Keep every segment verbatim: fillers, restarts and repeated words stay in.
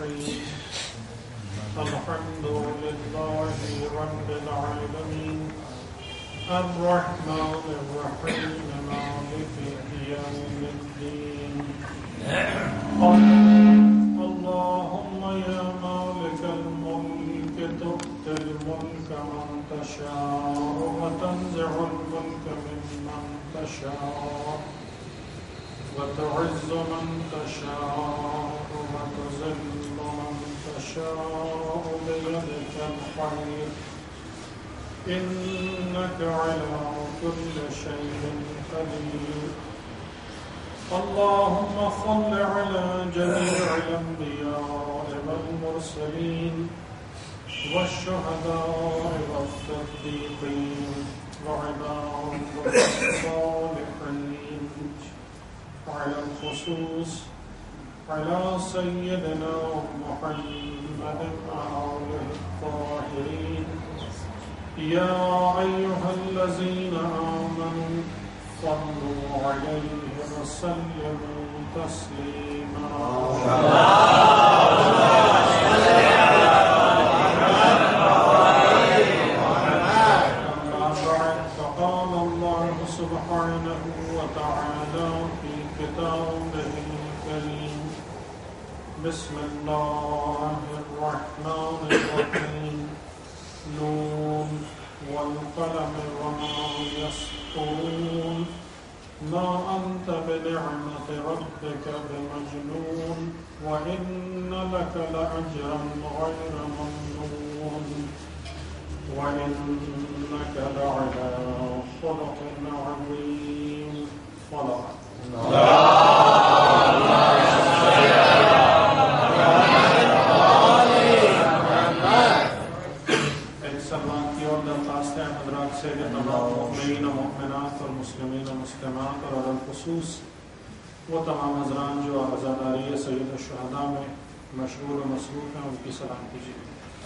الرحيم الحمد لله رب العالمين الرحمن الرحيم مالك يوم الدين اللهم يا مالك الملك تؤتي الملك من تشاء وتنزع الملك ممن تشاء وتعز من تشاء وتذل من تشاء بيدك الخير إنك على كل شيء قدير اللهم صل على جميع الأنبياء والمرسلين والشهداء والصديقين وعباد الصالحين وعلى الخصوص على سيدنا محمد وآله الطاهرين يا أيها الذين آمنوا صلوا عليه وسلموا تسليما فقال الله سبحانه وتعالى في كتابه الكريم بسم الله الرحمن الرحيم نون والقلم وما يسطرون ما أنت بنعمة ربك بمجنون وإن لك لأجرا غير ممنون وإنك لعلى خلق عظيم صلاة مسلمین مسلمات اور علی الخصوص وہ تمام حضران جو عزاداری سید الشہداء میں مشغول و مصروف ہیں ان کی سلام کیجیے.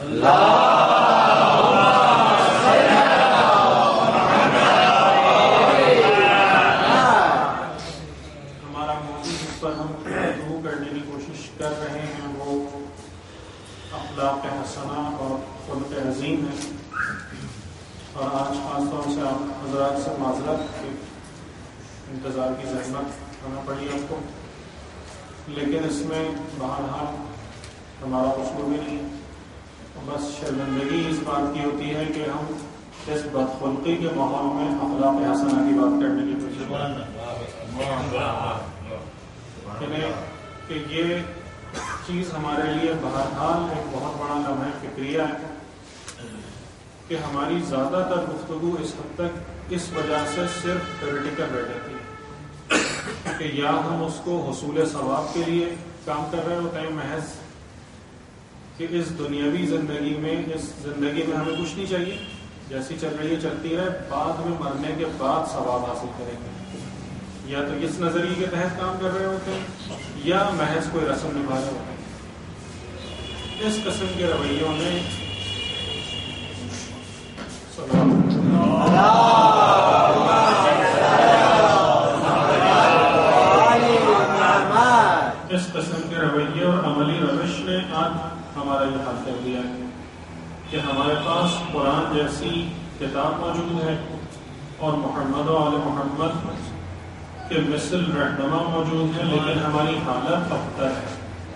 ہمارا موضوع جس پر ہم گفتگو کرنے کی کوشش کر رہے ہیں وہ اخلاق حسنہ اور خلق عظیم ہے. اور آج خاص طور سے آپ حضرات سے معذرت کہ انتظار کی زحمت کرنا پڑی آپ کو، لیکن اس میں بہرحال ہمارا قصور بھی نہیں. بس شرمندگی اس بات کی ہوتی ہے کہ ہم اس بدخلقی کے ماحول میں اخلاق حسنہ کی بات کرنے کی کوشش کریں کہ یہ چیز ہمارے لیے بہرحال ایک بہت بڑا لمحہ فکریہ ہے کہ ہماری زیادہ تر گفتگو اس حد تک اس وجہ سے صرف تھیوریٹیکل رہ جاتی ہے کہ یا ہم اس کو حصول ثواب کے لیے کام کر رہے ہوتے ہیں محض کہ اس دنیاوی زندگی میں اس زندگی میں ہمیں کچھ نہیں چاہیے، جیسی چل رہی ہے چلتی رہے، بعد میں مرنے کے بعد ثواب حاصل کریں گے. یا تو اس نظریے کے تحت کام کر رہے ہوتے ہیں یا محض کوئی رسم نبھا رہے ہوتے ہیں. اس قسم کے رویوں میں اس قسم کے رویے اور عملی روش نے آج ہمارا یہ حال کر دیا ہے کہ ہمارے پاس قرآن جیسی کتاب موجود ہے اور محمد و آل محمد کے مثل رہنما موجود ہے، لیکن ہماری حالت ابتر ہے.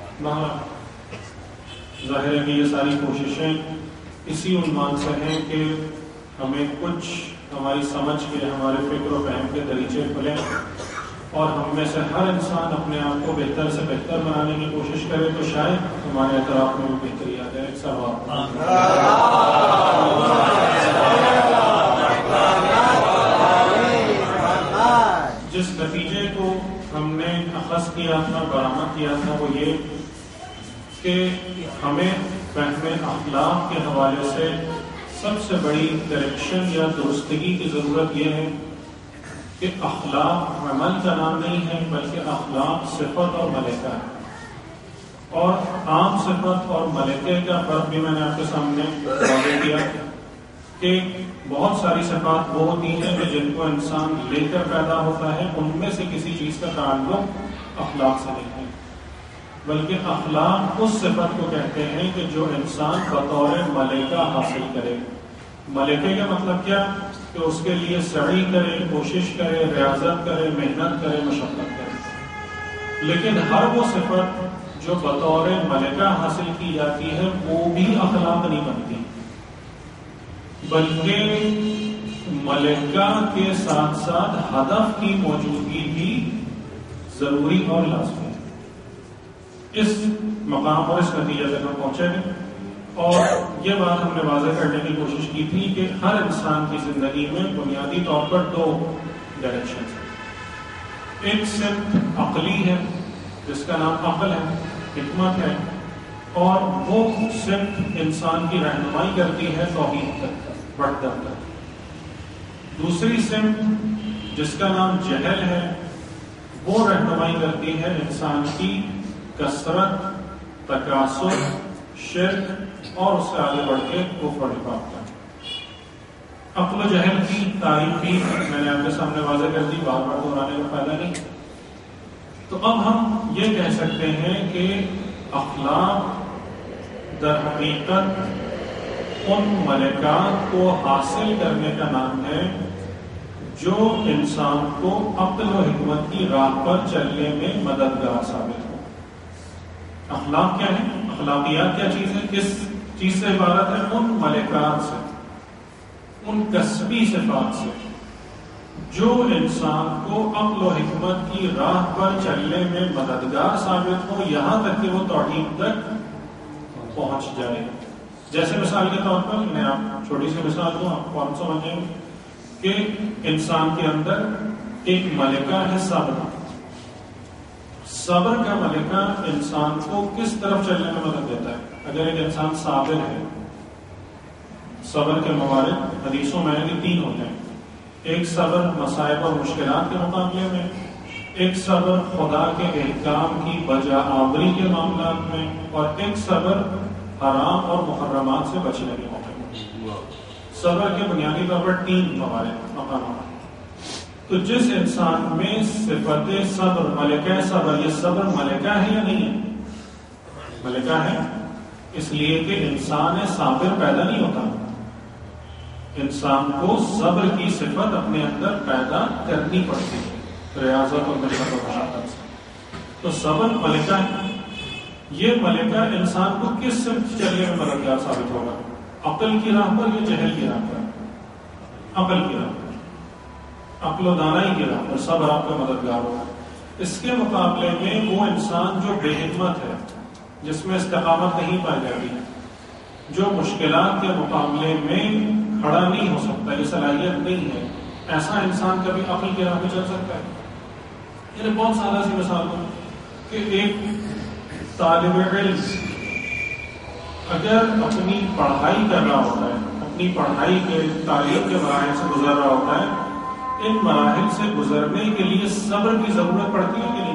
ظاہر ہے کہ یہ ساری کوششیں اسی عنوان سے ہیں کہ ہمیں کچھ ہماری سمجھ کے، ہمارے فکر و فہم کے دریچے کھلیں اور ہم میں سے ہر انسان اپنے آپ کو بہتر سے بہتر بنانے کی کوشش کرے تو شاید ہمارے اعتراف میں وہ بہتری آ جائے. ثواب جس نتیجے کو ہم نے اخذ کیا تھا، برآمد کیا تھا، وہ یہ کہ ہمیں فہم اخلاق کے حوالے سے سب سے بڑی کریکشن یا درستگی کی ضرورت یہ ہے کہ اخلاق عمل کا نام نہیں ہے بلکہ اخلاق صفت اور ملکہ ہے. اور عام صفت اور ملکہ کا فرق بھی میں نے آپ کے سامنے واضح کیا کہ بہت ساری صفات وہ ہوتی ہیں کہ جن کو انسان لے کر پیدا ہوتا ہے، ان میں سے کسی چیز کا تعلق اخلاق سے نہیں ہے. بلکہ اخلاق اس صفت کو کہتے ہیں کہ جو انسان بطور ملکہ حاصل کرے. ملکے کا مطلب کیا؟ کہ اس کے لیے سعی کرے، کوشش کرے، ریاضت کرے، محنت کرے، مشقت کرے. لیکن ہر وہ صفت جو بطور ملکہ حاصل کی جاتی ہے وہ بھی اخلاق نہیں بنتی، بلکہ ملکہ کے ساتھ ساتھ ہدف کی موجودگی بھی ضروری اور لازمی ہے. اس مقام اور اس نتیجے تک ہم پہنچے ہیں، اور یہ بات ہم نے واضح کرنے کی کوشش کی تھی کہ ہر انسان کی زندگی میں بنیادی طور پر دو ڈائریکشن ہیں. ایک سمت عقلی ہے جس کا نام عقل ہے، حکمت ہے، اور وہ سمت انسان کی رہنمائی کرتی ہے توحید تک، وحدت تک. دوسری سمت جس کا نام جہل ہے وہ رہنمائی کرتی ہے انسان کی کثرت، تکاثر، شرک اور اس سے آگے بڑھ کے کفر اور نفاق کا. عقل و جہل کی تعریف بھی میں نے آپ کے سامنے واضح کر دی، بار بار دہرانے کا فائدہ نہیں. تو اب ہم یہ کہہ سکتے ہیں کہ اخلاق در حقیقت ان ملکات کو حاصل کرنے کا نام ہے جو انسان کو عقل و حکمت کی راہ پر چلنے میں مددگار ثابت ہو. اخلاق کیا ہے؟ اخلاقیات کیا چیز ہے؟ کس چیز سے عبارت ہے؟ ان ملکات سے، ان کسبی صفات سے جو انسان کو عقل و حکمت کی راہ پر چلنے میں مددگار ثابت ہو، یہاں تک کہ وہ توحید تک پہنچ جائے. جیسے مثال کے طور پر میں آپ چھوٹی سی مثال دوں، آپ فوراً سمجھ جائیں گے کہ انسان کے اندر ایک ملکہ ہے صبر. صبر کا ملکہ انسان کو کس طرف چلنے میں مدد دیتا ہے؟ اگر ایک انسان صابر ہے، صبر کے موارد حدیثوں میں ہے کہ تین ہوتے ہیں. ایک صبر مصائب اور مشکلات کے مقابلے میں، ایک صبر خدا کے احکام کی بجا آوری کے معاملات میں، اور ایک صبر حرام اور محرمات سے بچنے کے موقع میں. صبر کے بنیادی طور پر تین موارد مقامات. تو جس انسان میں صفت صبر، ملکہ صبر، یہ صبر ملکہ ہے یا نہیں ہے؟ ملکہ ہے، اس لیے کہ انسان صابر پیدا نہیں ہوتا، انسان کو صبر کی صفت اپنے اندر پیدا کرنی پڑتی ہے ریاضت اور محنت اور مشقت سے. تو صبر ملکہ ہے. یہ ملکہ انسان کو کس سمت چلنے میں مددگار ثابت ہوگا؟ عقل کی راہ پر یا جہل کی راہ پر؟ عقل کی راہ پر، عقل و دانائی کی راہ پر صبر آپ کا مددگار ہوگا. اس کے مقابلے میں وہ انسان جو بے حکمت ہے، جس میں استقامت نہیں پائی جاتی ہے، جو مشکلات کے مقابلے میں کھڑا نہیں ہو سکتا، یہ صلاحیت نہیں ہے، ایسا انسان کبھی عقل کی راہ پہ چل سکتا ہے؟ یعنی بہت سادہ سی مثال ہوں کہ ایک طالب علم اگر اپنی پڑھائی کر رہا ہوتا ہے، اپنی پڑھائی کے تعلیم کے مراحل سے گزر رہا ہوتا ہے، ان مراحل سے گزرنے کے لیے صبر کی ضرورت پڑتی ہے کہ نہیں؟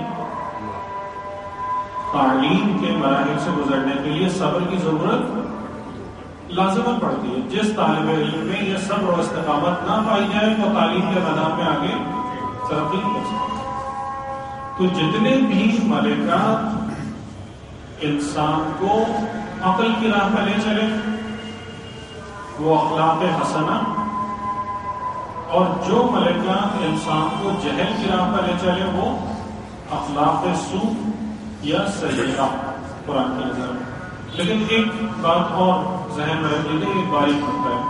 تعلیم کے مراحل سے گزرنے کے لیے صبر کی ضرورت لازمت پڑتی ہے. جس طالب علم میں یہ صبر اور استقامت نہ پائی جائے وہ تعلیم کے میدان میں آگے ترقی نہیں کر سکتا. تو جتنے بھی ملکات انسان کو عقل کی راہ پہ لے چلے وہ اخلاق حسنہ، اور جو ملکات انسان کو جہل کی راہ پر لے چلے وہ اخلاق سوء یا سیئہ قرآن کی نظر میں. لیکن ایک بات اور ذہن میں رکھ لیجیے، ایک باریک نقطہ ہے.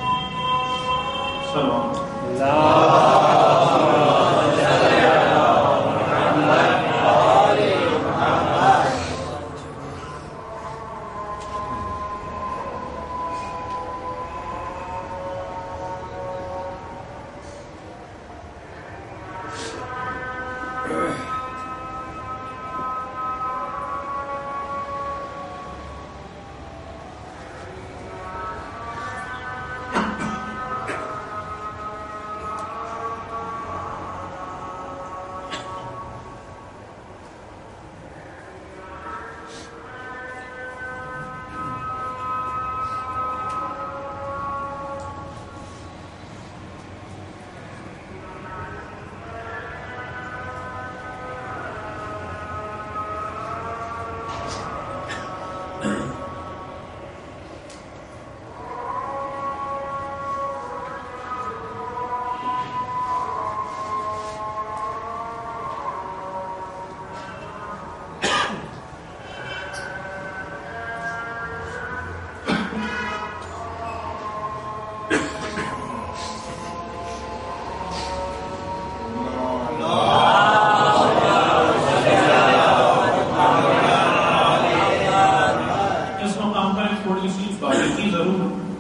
سلام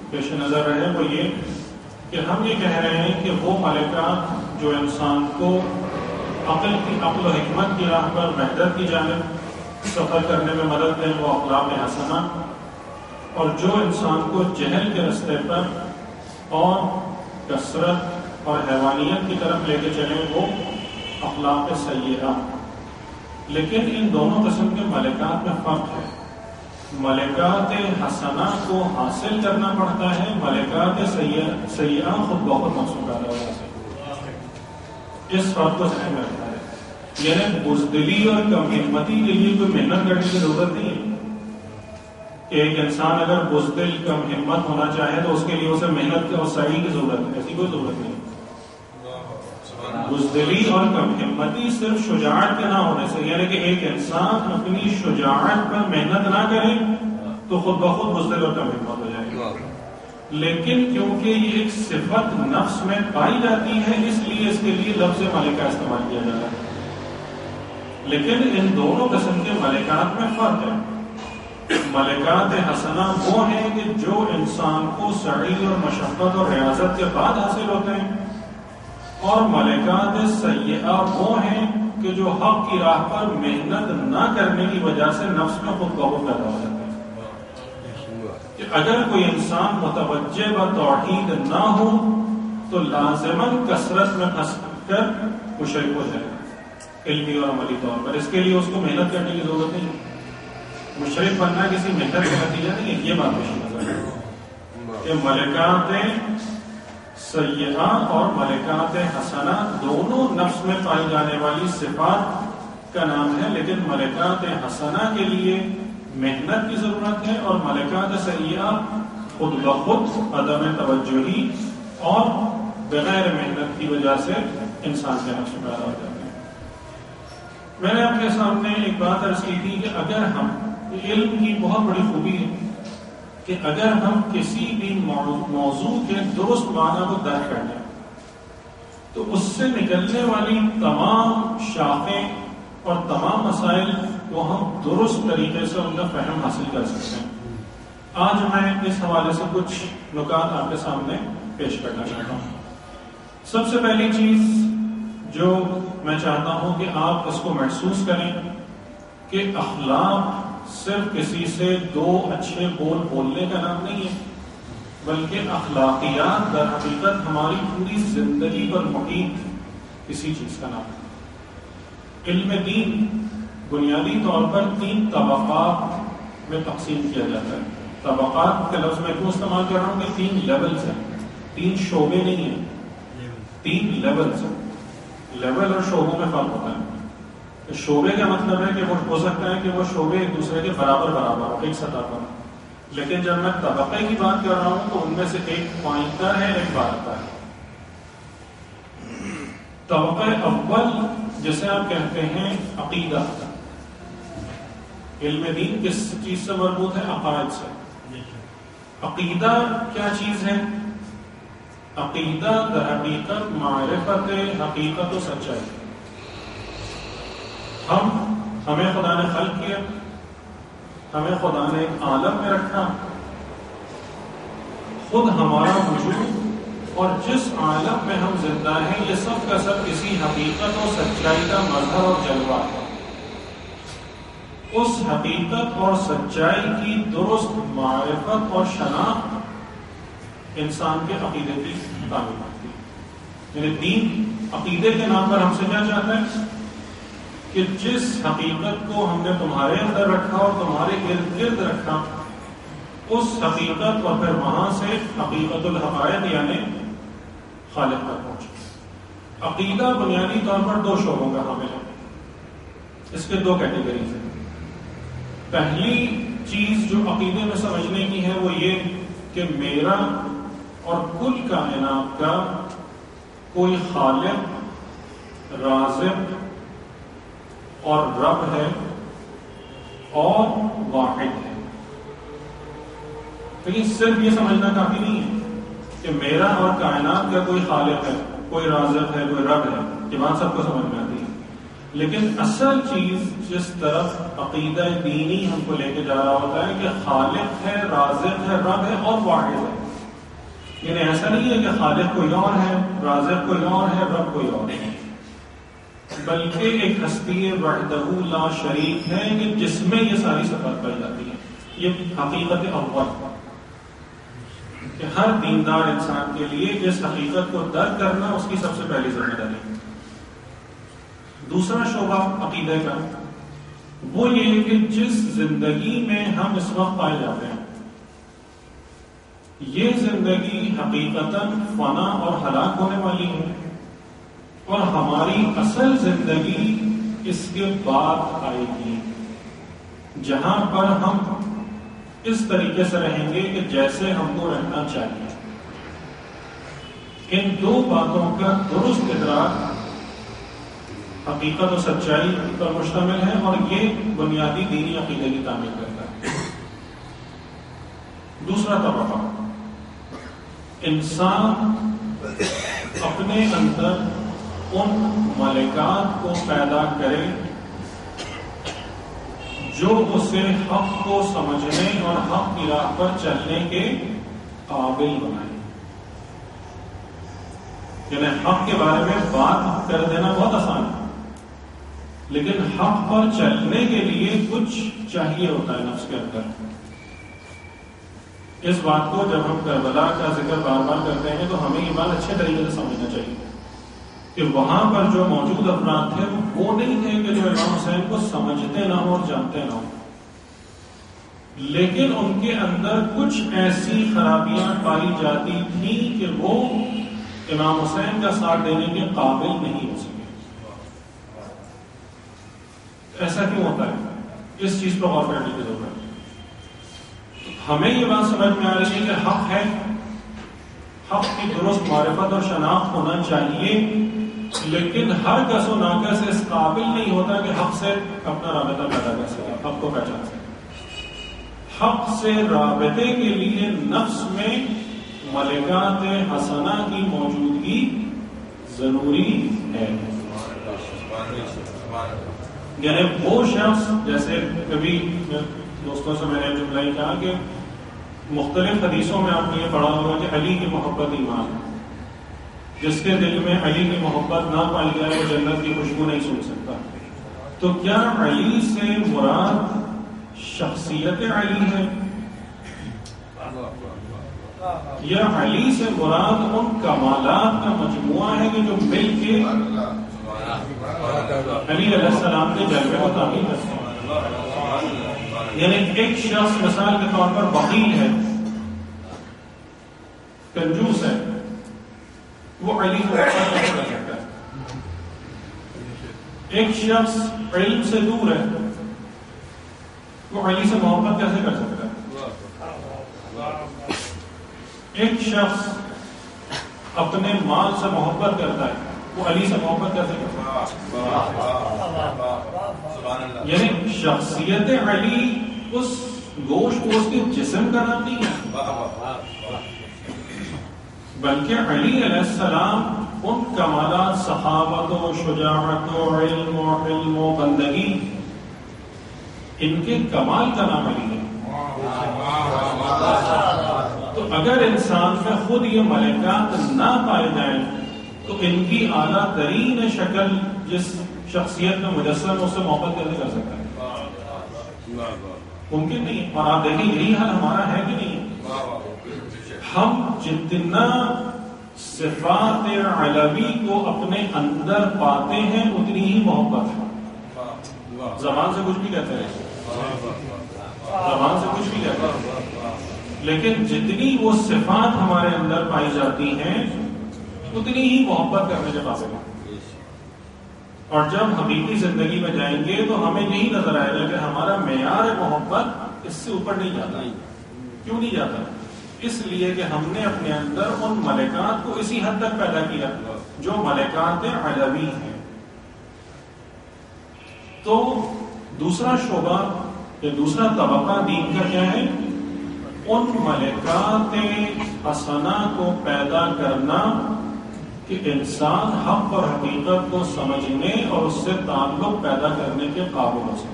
پیش نظر رہے وہ یہ کہ ہم یہ کہہ رہے ہیں کہ وہ ملکات جو انسان کو عقل کی عقل و حکمت کی راہ پر بہتر کی جانب سفر کرنے میں مدد دیں وہ اخلاق حسنہ، اور جو انسان کو جہل کے راستے پر اور کثرت اور حیوانیت کی طرف لے کے چلیں وہ اخلاق سیئہ۔ لیکن ان دونوں قسم کے ملکات میں فرق ہے۔ ملکات حسنہ کو حاصل کرنا پڑتا ہے، ملکات سیئہ خود بخود مقصود پیدا ہو جاتا ہے۔ اس فرق کو ذہن میں رکھنا ہے، یعنی بزدلی اور کم ہمتی کے لیے کوئی محنت کرنے کی ضرورت نہیں ہے کہ ایک انسان اگر بزدل کم ہمت ہونا چاہے تو اس کے لیے اسے محنت اور سعی کی ضرورت ہے، ایسی کوئی ضرورت نہیں۔ بزدلی اور کم ہمتی صرف شجاعت کے نہ ہونے سے، یعنی کہ ایک انسان اپنی شجاعت پر محنت نہ کرے تو خود بخود بزدل اور کم ہمت ہو جائے گا، لیکن کیونکہ یہ ایک صفت نفس میں پائی جاتی ہے اس لیے اس کے لیے لفظ ملکہ استعمال کیا جاتا ہے۔ لیکن ان دونوں قسم کے ملکات میں فرق ہے۔ ملکات حسنہ وہ ہیں کہ جو انسان کو سعی اور مشقت اور ریاضت کے بعد حاصل ہوتے ہیں، اور ملکات سیئہ وہ ہیں کہ جو حق کی راہ پر محنت نہ کرنے کی وجہ سے نفس میں خود بخود پیدا ہو جاتے ہیں۔ کہ اگر کوئی انسان متوجہ و توحید نہ ہو تو لازماً کثرت میں پھنس کر مشرک ہو جائے گا، علمی اور عملی طور پر۔ اس کے لیے اس کو محنت کرنے کی ضرورت نہیں ہے۔ مشرک بننا کسی محنت کا نتیجہ نہیں ہے، یہ بات پیش نظر ہے کہ ملکات سیئہ اور ملکات حسنہ دونوں نفس میں پائی جانے والی صفات کا نام ہے، لیکن ملکات حسنہ کے لیے محنت کی ضرورت ہے، اور ملکات سیئہ خود بخود عدم توجہی اور بغیر محنت کی وجہ سے انسان کے نفس میں پیدا ہو جاتے ہیں۔ میں نے آپ کے سامنے ایک بات عرض کی تھی کہ اگر ہم علم کی بہت بڑی خوبی ہے کہ اگر ہم کسی بھی موضوع کے درست معنی کو درک کر لیں تو اس سے نکلنے والی تمام شاخیں اور تمام مسائل کو ہم درست طریقے سے ان کا فہم حاصل کر سکتے ہیں۔ آج میں اس حوالے سے کچھ نکات آپ کے سامنے پیش کرنا چاہتا ہوں۔ سب سے پہلی چیز جو میں چاہتا ہوں کہ آپ اس کو محسوس کریں کہ اخلاق صرف کسی سے دو اچھے بول بولنے کا نام نہیں ہے، بلکہ اخلاقیات در حقیقت ہماری پوری زندگی پر محیط کسی چیز کا نام ہے۔ علم دین بنیادی طور پر تین طبقات میں تقسیم کیا جاتا ہے۔ طبقات کے لفظ میں کیوں استعمال کر رہا ہوں کہ تین لیولز ہیں، تین شعبے نہیں ہیں، تین لیولز ہیں۔ لیول اور شعبوں میں فرق ہوتا ہے۔ شعبے کا مطلب ہے کہ وہ ہو سکتا ہے کہ وہ شعبے ایک دوسرے کے برابر برابر ہو، ایک سطح پر، لیکن جب میں طبقے کی بات کر رہا ہوں تو ان میں سے ایک پوائنٹر ہے، ایک بارتا ہے۔ طبقہ اول جسے آپ کہتے ہیں عقیدہ، علم دین کس چیز سے مربوط ہے؟ عقائد سے۔ عقیدہ کیا چیز ہے؟ عقیدہ در حقیقت معرفت حقیقت و سچائی۔ ہم ہمیں خدا نے خلق کیا، ہمیں خدا نے ایک عالم میں رکھا، خود ہمارا وجود اور جس عالم میں ہم زندہ ہیں یہ سب کا سب کسی حقیقت اور سچائی کا مظہر اور جلوہ ہے۔ اس حقیقت اور سچائی کی درست معرفت اور شناخت انسان کے عقیدے کی تعمیر ہوتی ہے۔ یعنی دین عقیدے کے نام پر ہم سے کیا چاہتا ہے کہ جس حقیقت کو ہم نے تمہارے اندر رکھا اور تمہارے ارد گرد رکھا، اس حقیقت اور پھر وہاں سے حقیقت الحقائق یعنی خالق تک پہنچے۔ عقیدہ بنیادی طور پر دو شعبوں کا حامل ہے، اس کے دو کیٹیگریز ہیں۔ پہلی چیز جو عقیدے میں سمجھنے کی ہے وہ یہ کہ میرا اور کل کائنات کا کوئی خالق، رازق اور رب ہے اور واحد ہے۔ لیکن صرف یہ سمجھنا کافی نہیں ہے کہ میرا اور کائنات کا کوئی خالق ہے، کوئی رازق ہے، کوئی رب ہے، یہ بات سب کو سمجھ میں آتی ہے۔ لیکن اصل چیز جس طرف عقیدہ دینی ہم کو لے کے جا رہا ہوتا ہے کہ خالق ہے، رازق ہے، رب ہے اور واحد ہے۔ یعنی ایسا نہیں ہے کہ خالق کوئی اور ہے، رازق کوئی اور ہے، رب کوئی اور ہے، بلکہ ایک ہستی وحدہ لا شریک ہے کہ جس میں یہ ساری صفات پائی جاتی ہے. یہ حقیقت اول کہ ہر دیندار انسان کے لیے اس حقیقت کو درک کرنا اس کی سب سے پہلی ذمہ داری ہے. دوسرا شعبہ عقیدہ کا وہ یہ ہے کہ جس زندگی میں ہم اس وقت پائے جاتے ہیں یہ زندگی حقیقتاً فنا اور ہلاک ہونے والی ہے، اور ہماری اصل زندگی اس کے بعد آئے گی جہاں پر ہم اس طریقے سے رہیں گے کہ جیسے ہم کو رہنا چاہیے. ان دو باتوں کا درست ادراک حقیقت و سچائی پر مشتمل ہے، اور یہ بنیادی دینی عقیدے کی تعمیر کرتا ہے. دوسرا طبقہ، انسان اپنے اندر ان ملکات کو پیدا کرے جو اسے حق کو سمجھنے اور حق کی راہ پر چلنے کے قابل بنائے. یعنی حق کے بارے میں بات کر دینا بہت آسان ہے، لیکن حق پر چلنے کے لیے کچھ چاہیے ہوتا ہے نفس کے اندر. اس بات کو جب ہم کربلا کا ذکر بار بار کرتے ہیں تو ہمیں یہ بات اچھے طریقے سے سمجھنا چاہیے کہ وہاں پر جو موجود افراد تھے وہ نہیں تھے کہ جو امام حسین کو سمجھتے نہ ہو اور جانتے نہ ہو، لیکن ان کے اندر کچھ ایسی خرابیاں پائی جاتی تھیں کہ وہ امام حسین کا ساتھ دینے کے قابل نہیں ہو سکے. ایسا کیوں ہوتا ہے؟ اس چیز پر غور کرنے کی ضرورت ہے. ہمیں یہ بات سمجھ میں آ رہی ہے کہ حق ہے، حق کی درست معرفت اور شناخت ہونا چاہیے، لیکن ہر کس و ناکس اس قابل نہیں ہوتا کہ حق سے اپنا رابطہ پیدا کر سکے، حق کو پہچان سکے. حق سے رابطے کے لیے نفس میں ملکات حسنہ کی موجودگی ضروری ہے. یعنی وہ شخص، جیسے کبھی دوستوں سے میں نے جملہ ہی کہا کہ مختلف حدیثوں میں آپ نے یہ پڑھا ہوگا کہ علی کی محبت ایمان ہے، جس کے دل میں علی کی محبت نہ پائی جائے وہ جنت کی خوشبو نہیں سن سکتا. تو کیا علی سے مراد شخصیت علی ہے، یا علی سے مراد ان کمالات کا مجموعہ ہے کہ جو مل کے علی علیہ السلام کے جلوے کو تعمیر کرتے ہیں؟ یعنی ایک شخص مثال کے طور پر بخیل ہے، کنجوس ہے، وہ علی کو محبت کیسے کر سکتا ہے؟ ایک شخص علم سے دور ہے، وہ علی سے محبت کیسے کر سکتا ہے؟ ایک شخص اپنے مال سے محبت کرتا ہے، وہ علی سے محبت کیسے کرتا ہے؟ یعنی شخصیت علی اس گوشت کو اس کے جسم کا نام نہیں ہے، بلکہ علی علیہ السلام ان کمالات صحابت و شجاعت و علم و علم و بندگی، ان کے کمال کا نام علی ہے. تو اگر انسان میں خود یہ ملکات نہ پائے جائیں تو ان کی اعلیٰ ترین شکل جس شخصیت میں مجسم اس سے محبت کیسے کر سکتا ہے؟ ممکن نہیں. اور آپ دیکھیں یہی حال ہمارا ہے کہ نہیں؟ ہم جتنا صفات علوی کو اپنے اندر پاتے ہیں اتنی ہی محبت ہے. زبان سے کچھ بھی کہتے ہیں، زبان سے کچھ بھی کہتے ہیں، لیکن جتنی وہ صفات ہمارے اندر پائی جاتی ہیں اتنی ہی محبت کرنے کے قابل ہیں. اور جب حقیقی زندگی میں جائیں گے تو ہمیں یہی نظر آئے گا کہ ہمارا معیار محبت اس سے اوپر نہیں جاتا. کیوں نہیں جاتا؟ اس لیے کہ ہم نے اپنے اندر ان ملکات کو اسی حد تک پیدا کیا جو ملکات علوی ہیں. تو دوسرا شعبہ یا دوسرا طبقہ دین کا کیا ہے؟ ان ملکات حسنہ کو پیدا کرنا کہ انسان حق اور حقیقت کو سمجھنے اور اس سے تعلق پیدا کرنے کے قابل ہو سکے.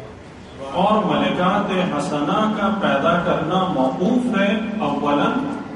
اور ملکات حسنہ کا پیدا کرنا موقوف ہے اولاً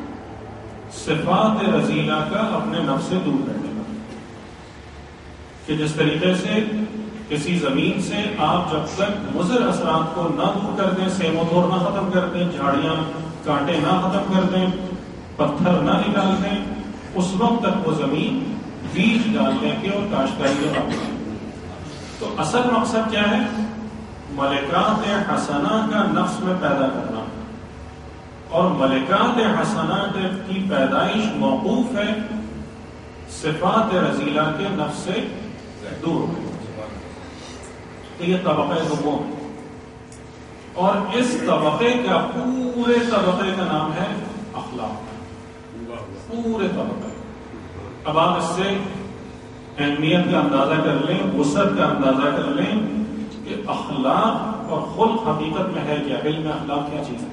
صفات رذیلہ کا اپنے نفس سے دور کرنے کا، کہ جس طریقے سے کسی زمین سے آپ جب تک مضر اثرات کو نہ دور کر دیں، سیم و دور نہ ختم کر دیں، جھاڑیاں کانٹے نہ ختم کر دیں، پتھر نہ نکال دیں، اس وقت تک وہ زمین بیج ڈالنے کے اور کاشتکاری کے قابل ہے۔ تو اصل مقصد کیا ہے؟ ملکات حسنہ کا نفس میں پیدا کرنا، اور ملکات حسنات کی پیدائش موقوف ہے صفات رذیلہ کے نفس سے دور ہونے۔ تو یہ طبقہ دوم، اور اس طبقے کا پورے طبقے کا نام ہے اخلاق، پورے طبقے۔ اب آپ اس سے اہمیت کا اندازہ کر لیں، وسعت کا اندازہ کر لیں کہ اخلاق اور خلق حقیقت میں ہے کیا، علم اخلاق کیا چیز ہے؟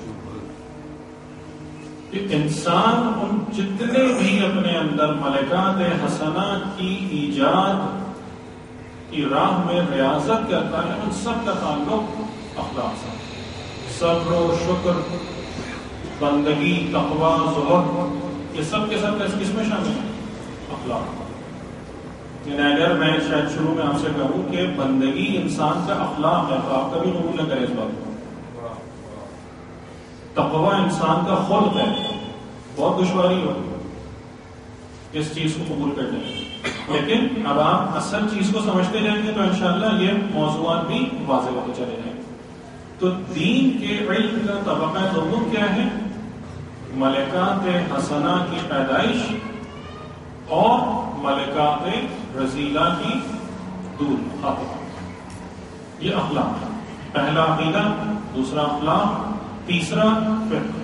کہ انسان ان جتنے بھی اپنے اندر ملکات حسنہ کی ایجاد کی راہ میں ریاضت کرتا ہے، ان سب کا تعلق اخلاق سے، صبر و شکر، بندگی، تقویٰ، زہد، یہ سب کے سب کس میں شامل ہیں؟ اخلاق۔ یعنی اگر میں شاید شروع میں آپ سے کہوں کہ بندگی انسان کا اخلاق ہے تو آپ کبھی قبول نہ کریں اس بات کو۔ تقویٰ انسان کا خلق ہے، بہت دشواری ہوگی اس چیز کو قبول کرنے میں، لیکن اب آپ اصل چیز کو سمجھتے جائیں گے تو انشاءاللہ یہ موضوعات بھی واضح ہوتے چلے جائیں گے۔ تو دین کے علم کا طبقہ دوم کیا ہے؟ ملکات حسنہ کی پیدائش اور ملکات رذیلہ کی دور خاتمہ، یہ اخلاق ہے۔ پہلا عقیدہ، دوسرا اخلاق، تیسرا فقہ۔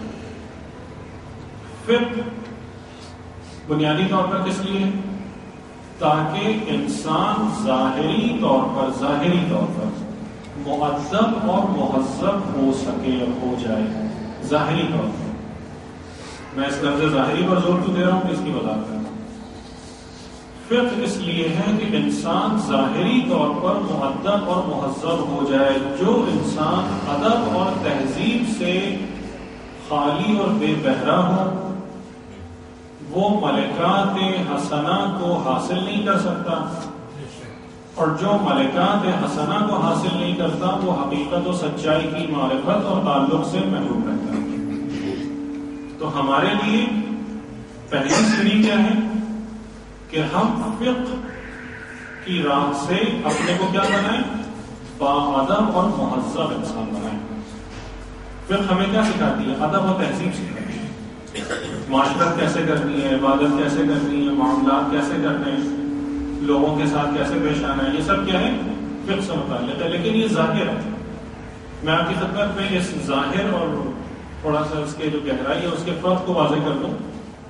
فقہ بنیادی طور پر کس لیے؟ تاکہ انسان ظاہری طور پر ظاہری طور پر مؤدب اور مہذب ہو سکے اور ہو جائے، ظاہری طور پر۔ میں اس لفظ ظاہری پر زور کیوں دے رہا ہوں کہ اس کی وضاحت کرنا۔ فقہ اس لیے ہے کہ انسان ظاہری طور پر مؤدب اور مہذب ہو جائے۔ جو انسان ادب اور تہذیب سے خالی اور بے بہرا ہو وہ ملکات حسنہ کو حاصل نہیں کر سکتا، اور جو ملکات حسنہ کو حاصل نہیں کرتا وہ حقیقت و سچائی کی معرفت اور تعلق سے محروم رہتا ہے۔ تو ہمارے لیے پہلی سیڑھی کیا ہے کہ ہم فقہ کی راہ سے اپنے کو کیا بنائیں؟ باادب اور مہذب انسان بنائیں۔ فقہ ہمیں کیا سکھاتی ہے؟ ادب اور تہذیب سکھاتی ہے، معاشرت کیسے کرنی ہے، عبادت کیسے کرنی ہے، معاملات کیسے کرنے ہیں، لوگوں کے ساتھ کیسے پیش آنا ہے، یہ سب کیا ہے؟ فقہ سے متعلق ہے۔ لیکن یہ ظاہر ہے، میں آپ کی خدمت میں اس ظاہر اور تھوڑا سا اس کے جو گہرائی ہے اس کے فرق کو واضح کر دوں۔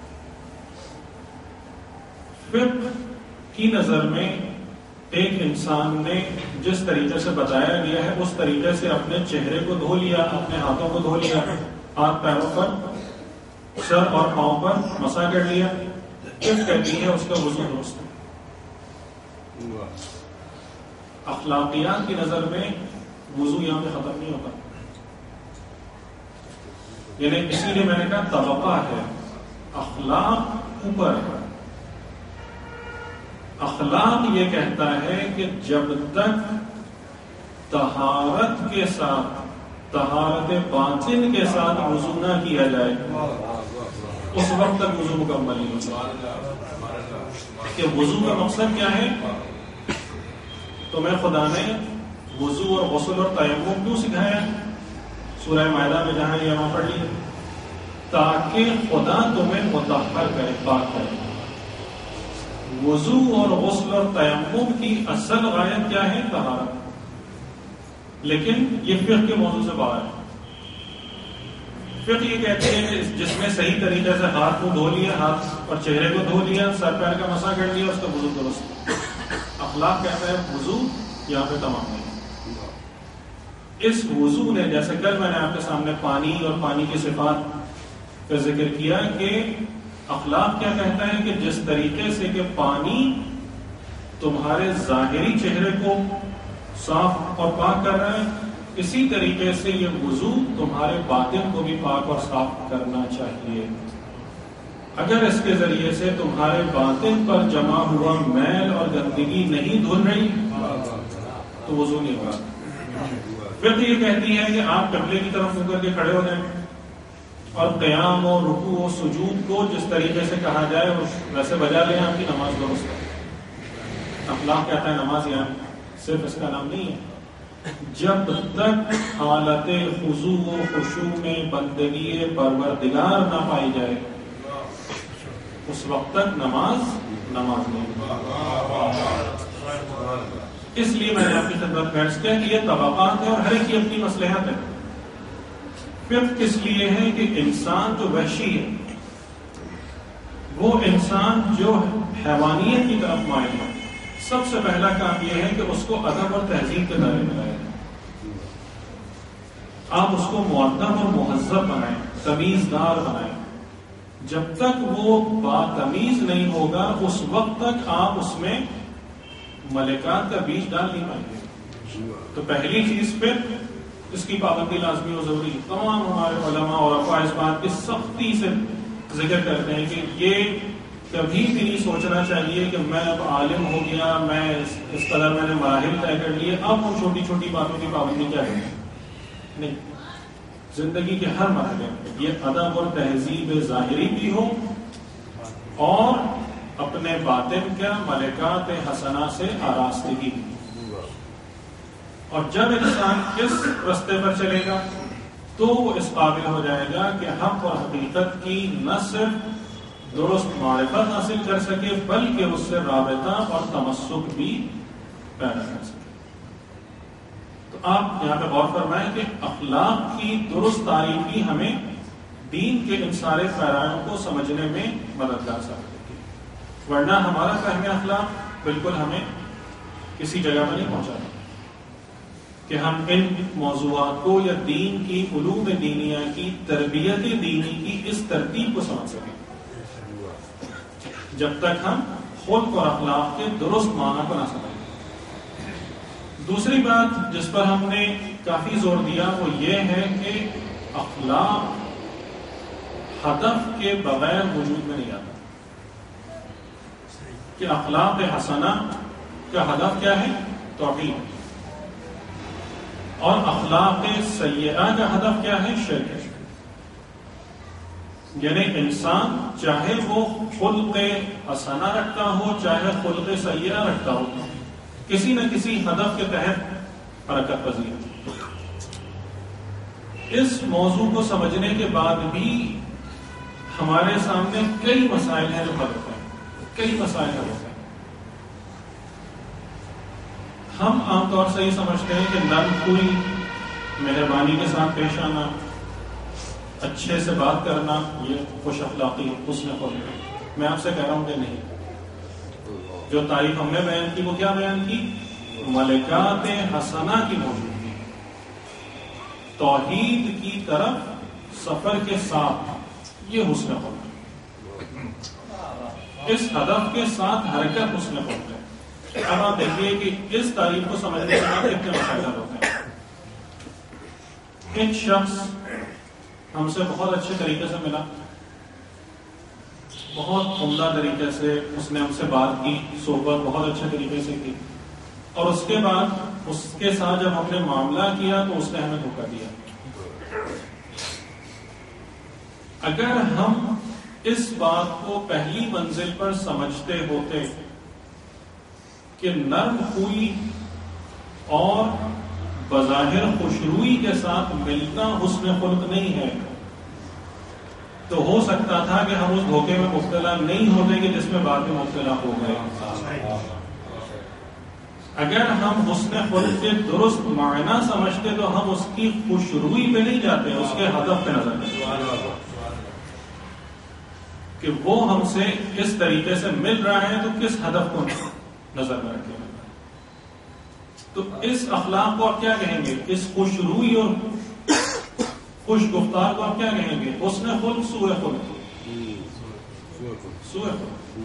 فقہ کی نظر میں ایک انسان نے جس طریقے سے بتایا گیا ہے اس طریقے سے اپنے چہرے کو دھو لیا، اپنے ہاتھوں کو دھو لیا، ہاتھ پیروں پر، سر اور پاؤں پر مسح کر لیا، فقہ کہتی ہے اس کا وضو درست ہے۔ اخلاقیات کی نظر میں وضو یہاں پہ ختم نہیں ہوتا، یعنی اسی لیے میں نے کہا طبقہ ہے، اخلاق اوپر ہے۔ اخلاق یہ کہتا ہے کہ جب تک طہارت کے ساتھ، طہارت باطن کے ساتھ وضو نہ کیا جائے اس وقت تک وضو مکمل نہیں ہوتا۔ کہ وضو کا مقصد کیا ہے؟ تمہیں خدا نے وضو اور غسل اور تیمم کیوں سکھایا؟ سورہ مائدہ میں جہاں یہ وہاں پڑھ لی، تاکہ خدا تمہیں مطہر کرے، پاک کرے۔ وضو اور غسل اور تیمم کی اصل غایت کیا ہے؟ طہارت، لیکن یہ فقہ کے موضوع سے باہر ہے۔ فقہ یہ کہتے ہیں کہ جس میں صحیح طریقے سے ہاتھ کو دھو لیا، ہاتھ اور چہرے کو دھو لیا، سر پیر کا مسح کر لیا، اس کا وضو درست۔ اخلاق کہتا ہے وضو یہاں پہ تمام نہیں۔ اس وضو نے، جیسے کل میں نے آپ کے سامنے پانی اور پانی کی صفات کا ذکر کیا، کہ اخلاق کیا کہتا ہے کہ جس طریقے سے کہ پانی تمہارے ظاہری چہرے کو صاف اور پاک کر رہا ہے، اسی طریقے سے یہ وضو تمہارے باطن کو بھی پاک اور صاف کرنا چاہیے۔ اگر اس کے ذریعے سے تمہارے باطن پر جمع ہوا میل اور گندگی نہیں دھل رہی تو وضو نہیں ہوگا. پھر تو یہ کہتی ہے کہ آپ قبلے کی طرف منہ کر کے کھڑے ہو جائیں اور قیام و رکوع و سجود کو جس طریقے سے کہا جائے ویسے بجا لیں، آپ کی نماز درست ہے. اخلاق کہتا ہے نماز یہاں صرف اس کا نام نہیں ہے. جب تک حالت خضوع و خشوع میں بندگی پروردگار نہ پائی جائے اس وقت تک نماز نماز نہیں. اس لیے میں نے آپ کی خدمت میں عرض کیا کہ یہ طبقات ہیں اور ہر ایک کی اپنی مصلحت ہے. فقہ اس لیے ہے کہ انسان جو وحشی ہے، وہ انسان جو حیوانیت کی طرف مائل ہے، سب سے پہلا کام یہ ہے کہ اس کو ادب اور تہذیب کے دائرے میں لائیں. آپ اس کو مؤدب اور مہذب بنائیں، تمیزدار بنائیں. جب تک وہ باتمیز نہیں ہوگا اس وقت تک آپ اس میں ملکات کا بیج ڈال نہیں پائیں گے. تو پہلی چیز پہ اس کی پابندی لازمی اور ضروری. تمام ہمارے علماء اور افواہ اس بات کی سختی سے ذکر کرتے ہیں کہ یہ کبھی بھی نہیں سوچنا چاہیے کہ میں اب عالم ہو گیا، میں اس قدر میں نے مراحل طے کر لیے، اب ان چھوٹی چھوٹی باتوں کی پابندی کیا ہے. نہیں، زندگی کے ہر مرحلے میں یہ ادب اور تہذیب ظاہری بھی ہو اور اپنے باطن کا ملکات حسنہ سے آراستگی. اور جب انسان اس رستے پر چلے گا تو وہ اس قابل ہو جائے گا کہ حق اور حقیقت کی نہ صرف درست معرفت حاصل کر سکے بلکہ اس سے رابطہ اور تمسک بھی پیدا کر سکے. تو آپ یہاں پہ غور فرمائیں کہ اخلاق کی درست تعریفی ہمیں دین کے ان سارے پیرایوں کو سمجھنے میں مددگار ثابت ہوگی، ورنہ ہمارا فہم اخلاق بالکل ہمیں کسی جگہ پر نہیں پہنچاتا کہ ہم ان موضوعات کو یا دین کی علوم دینیہ کی تربیت دینی کی اس ترتیب کو سمجھ سکیں جب تک ہم خلق اور اخلاق کے درست معنی کو نہ سمجھیں. دوسری بات جس پر ہم نے کافی زور دیا وہ یہ ہے کہ اخلاق ہدف کے بغیر وجود میں نہیں آتا. کہ اخلاق حسنہ کا ہدف کیا ہے؟ توحید. اور اخلاق سیئہ کا ہدف کیا ہے؟ شرک. یعنی انسان چاہے وہ خلق حسنہ رکھتا ہو چاہے خلق سیئہ رکھتا ہو، کسی نہ کسی ہدف کے تحت حرکت پذیر. اس موضوع کو سمجھنے کے بعد بھی ہمارے سامنے کئی مسائل ہیں جو حل ہوتے ہیں، کئی مسائل حل ہوتے ہیں. ہم عام طور سے یہ سمجھتے ہیں کہ نرم خوئی، مہربانی کے ساتھ پیش آنا، اچھے سے بات کرنا یہ خوش اخلاقی حسن خلق. میں آپ سے کہہ رہا ہوں کہ نہیں. جو تعریف ہم نے بیان کی وہ کیا بیان کی؟ ملکات حسنہ کی موجودگی، توحید کی طرف سفر کے ساتھ یہ حسن خلق، اس ہدف کے ساتھ حرکت حسن خلق ہے. اب آپ دیکھیے کہ اس تعریف کو سمجھنے کے بعد کتنے مسائل ہوتے ہیں. ایک شخص ہم سے بہت اچھے طریقے سے ملا، بہت عمدہ طریقے سے اس نے ہم سے بات کی، صحبت بہت اچھے طریقے سے کی، اور اس کے بعد اس کے ساتھ جب ہم نے معاملہ کیا تو اس نے ہمیں دھوکہ دیا. اگر ہم اس بات کو پہلی منزل پر سمجھتے ہوتے کہ نرم خوئی اور بظاہر خوشروئی کے ساتھ ملنا حسن خلق نہیں ہے تو ہو سکتا تھا کہ ہم اس دھوکے میں مبتلا نہیں ہوتے کہ جس میں بعد میں مبتلا ہو گئے. اگر ہم حسن خلق کے درست معنی سمجھتے تو ہم اس کی خوشروئی پہ نہیں جاتے، اس کے ہدف پہ نظر دیتے کہ وہ ہم سے اس طریقے سے مل رہا ہے تو کس ہدف کو نظر میں رکھے. تو اس اخلاق کو آپ کیا کہیں گے؟ اس خوشروئی اور خوش گفتار کو آپ کیا کہیں گے؟ حسن خلق، سوء خلق. سوء خلق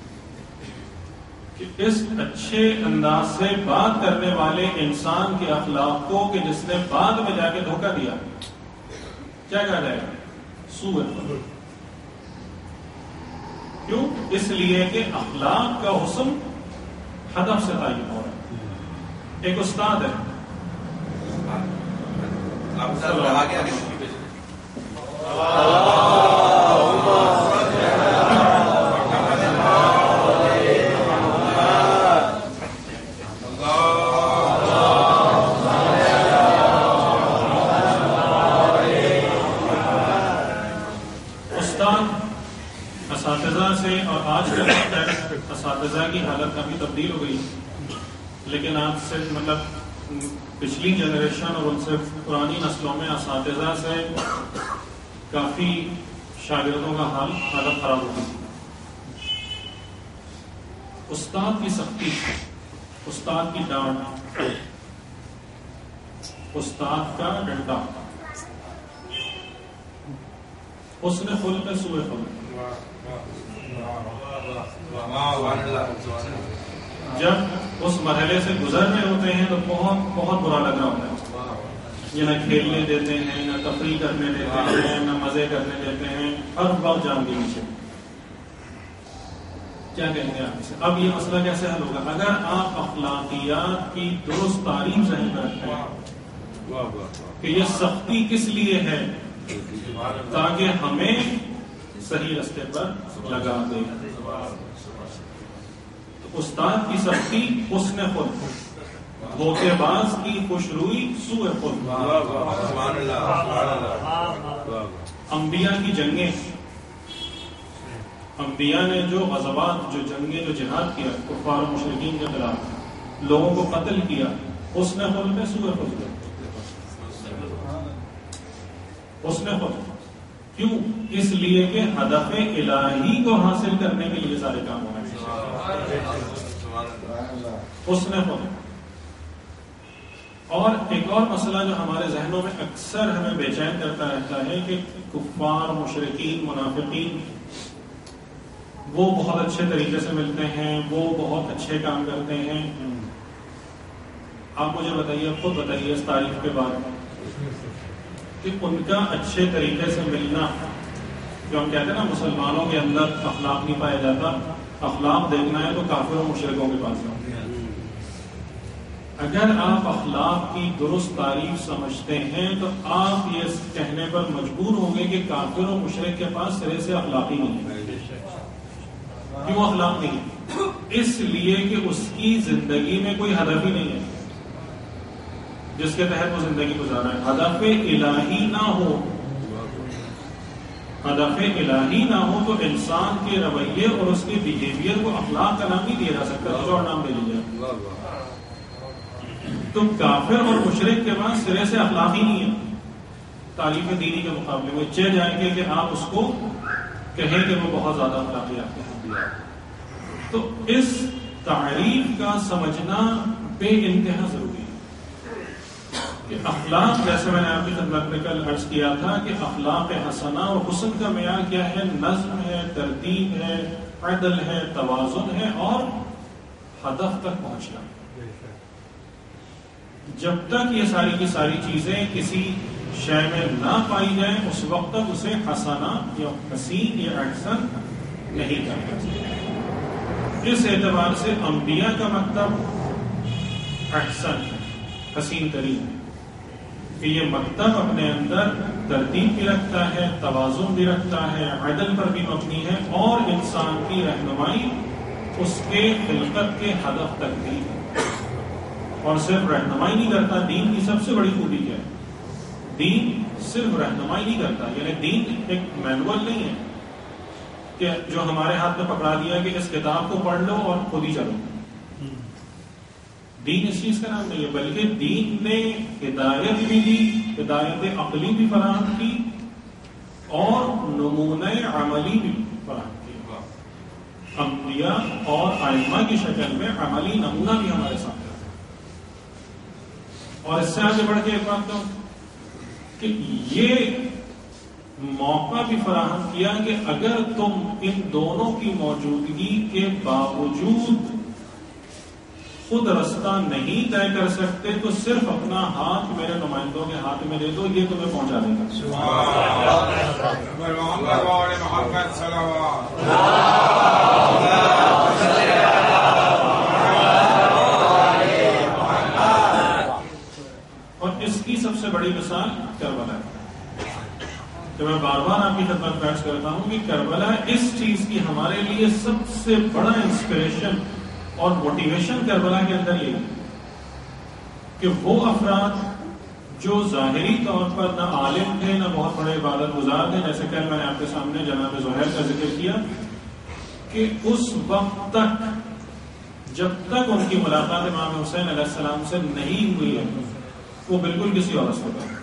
کہ اس اچھے انداز سے بات کرنے والے انسان کے اخلاق کو کہ جس نے بعد میں جا کے دھوکہ دیا کیا کہا جائے گا؟ سوء خلق. کیوں؟ اس لیے کہ اخلاق کا حسن ہدف سے تعین ہو رہا ہے. ایک استاد ہے اساتذہ کی حالت کافی تبدیل ہو گئی، لیکن آج سے مطلب پچھلی جنریشن اور ان سے پرانی نسلوں میں اساتذہ سے کافی شاگردوں کا حال حالت خراب ہو گئی. استاد کی سختی، استاد کی ڈانٹ، استاد کا ڈنڈا، حسن خلق ہے سوء خلق. جب اس مرحلے سے گزر رہے ہوتے ہیں تو بہت بہت برا لگ رہا ہوتا ہے. یہ نہ کھیلنے دیتے ہیں، نہ تفریح کرنے دیتے ہیں، نہ مزے کرنے دیتے ہیں، ہر وقت جان کے نیچے. کیا کہیں گے آپ سے؟ اب یہ مسئلہ کیسے حل ہوگا؟ اگر آپ اخلاقیات کی درست تعریف ذہن میں رکھتے ہیں کہ یہ سختی کس لیے ہے، تاکہ ہمیں صحیح راستے پر لگا دے. تو استاد کی سختی حسن خلق، دھوکے باز کی خوشروئی سوء خلق. انبیاء کی جنگیں، انبیاء نے جو غزوات، جو جنگیں، جو جہاد کیا کفار و مشرکین کے خلاف، لوگوں کو قتل کیا، حسن خلق ہے سوء خلق. حسن خلق کیوں؟ اس لیے کہ ہدف الہی کو حاصل کرنے کے لیے سارے کام ہونے چاہیے. حسن خلق. اور ایک اور مسئلہ جو ہمارے ذہنوں میں اکثر ہمیں بے چین کرتا رہتا ہے کہ کفار، مشرکین، منافقین وہ بہت اچھے طریقے سے ملتے ہیں، وہ بہت اچھے کام کرتے ہیں. آپ مجھے بتائیے، خود بتائیے اس تاریخ کے بعد کہ ان کا اچھے طریقے سے ملنا، جو ہم کہتے ہیں نا مسلمانوں کے اندر اخلاق نہیں پایا جاتا، اخلاق دیکھنا ہے تو کافر و مشرکوں کے پاس جاؤ. اگر آپ اخلاق کی درست تعریف سمجھتے ہیں تو آپ یہ کہنے پر مجبور ہوں گے کہ کافر و مشرک کے پاس سرے سے اخلاق ہی نہیں ہے. کیوں اخلاق نہیں ہے؟ اس لیے کہ اس کی زندگی میں کوئی ہدف ہی نہیں ہے جس کے تحت وہ زندگی گزارا ہے. ہدف الہی نہ ہو، ہدف الہی نہ ہو تو انسان کے رویے اور اس کے بیہیویئر کو اخلاق کا نام نہیں دیا جا سکتا. کچھ اور نام دے لیجیے. تو کافر اور مشرک کے پاس سرے سے اخلاق ہی نہیں ہے. تعلیم دینی کے مقابلے میں چہ جائیں گے کہ آپ اس کو کہیں کہ وہ بہت زیادہ اخلاقیات ہیں. تو اس تعریف کا سمجھنا بے انتہا ضروری ہے کہ اخلاق، جیسے میں نے آپ کی خدمت میں کل عرض کیا تھا کہ اخلاق حسنہ اور حسن کا معیار کیا ہے؟ نظم ہے، ترتیب ہے، عدل ہے، توازن ہے اور ہدف تک پہنچنا. جب تک یہ ساری کی ساری چیزیں کسی شے میں نہ پائی جائیں اس وقت تک اسے حسنہ یا حسین یا احسن نہیں کرنا چاہیے. اس اعتبار سے انبیاء کا مکتب احسن ہے، حسین ترین ہے کہ یہ مکتب اپنے اندر ترتیب بھی رکھتا ہے، توازن بھی رکھتا ہے، عدل پر بھی مبنی ہے اور انسان کی رہنمائی اس کے خلقت کے ہدف تک بھی ہے. اور صرف رہنمائی نہیں کرتا. دین کی سب سے بڑی خوبی کیا ہے؟ دین صرف رہنمائی نہیں کرتا. یعنی دین ایک مینول نہیں ہے کہ جو ہمارے ہاتھ میں پکڑا دیا کہ اس کتاب کو پڑھ لو اور خود ہی چلو. دین اس چیز کا نام نہیں ہے، بلکہ دین نے ہدایت بھی دی، ہدایت عقلی بھی فراہم کی اور نمونہ عملی بھی فراہم کی. انبیاء اور ائمہ کی شکل میں عملی نمونہ بھی ہمارے سامنے. اور اس سے آگے بڑھ کے ایک بات کہوں کہ یہ موقع بھی فراہم کیا کہ اگر تم ان دونوں کی موجودگی کے باوجود خود رستہ نہیں طے کر سکتے تو صرف اپنا ہاتھ میرے نمائندوں کے ہاتھ میں دے دو، یہ تمہیں پہنچا دے گا. اور اس کی سب سے بڑی مثال کربلا ہے. تو میں بار بار آپ کی خدمت پیش کرتا ہوں کہ کربلا اس چیز کی ہمارے لیے سب سے بڑا انسپریشن اور موٹیویشن کربلا کے اندر یہ کہ وہ افراد جو ظاہری طور پر نہ عالم تھے نہ بہت بڑے عبادت گزار تھے، جیسے کل میں نے آپ کے سامنے جناب زہیر کا ذکر کیا کہ اس وقت تک جب تک ان کی ملاقات امام حسین علیہ السلام سے نہیں ہوئی ہے وہ بالکل کسی اور رستے پر.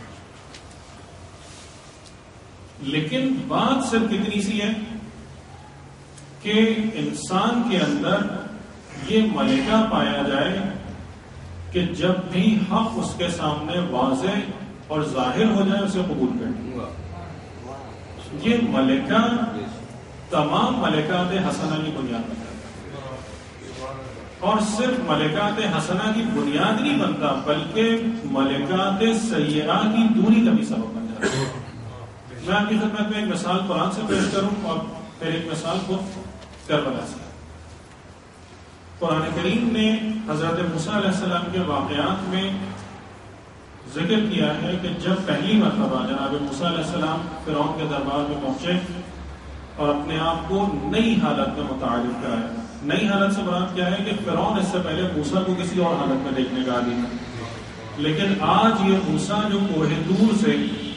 لیکن بات صرف اتنی سی ہے کہ انسان کے اندر یہ ملکہ پایا جائے کہ جب بھی حق اس کے سامنے واضح اور ظاہر ہو جائے اسے قبول کرے. یہ ملکہ تمام ملکات حسنہ کی بنیاد بنتا ہے، اور صرف ملکات حسنہ کی بنیاد نہیں بنتا بلکہ ملکات سیئہ کی دوری کا بھی سبب بن جاتا ہے. میں آپ کی خدمت میں ایک مثال قرآن سے پیش کروں اور پھر ایک مثال کو کربلا سے. قرآن کریم نے حضرت موسیٰ علیہ السلام کے واقعات میں ذکر کیا ہے کہ جب پہلی مرتبہ جناب موسیٰ علیہ السلام فرعون کے دربار میں پہنچے اور اپنے آپ کو نئی حالت میں متعارف کرایا. نئی حالت سے مراد کیا ہے کہ فرعون اس سے پہلے موسیٰ کو کسی اور حالت میں دیکھنے کا عادی ہے، لیکن آج یہ موسیٰ جو کوہ طور سے